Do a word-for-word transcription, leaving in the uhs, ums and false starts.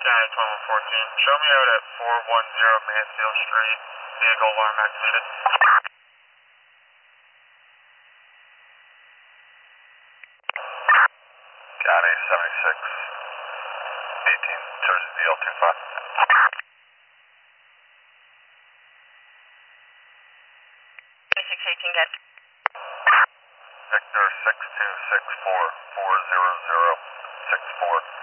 County twelve one fourteen. Show me out at four one zero Mansfield Street. Vehicle alarm activated. County seventy-six eighteen, Jersey D L two five. six eighteen, get. Victor six two six four four zero zero six four.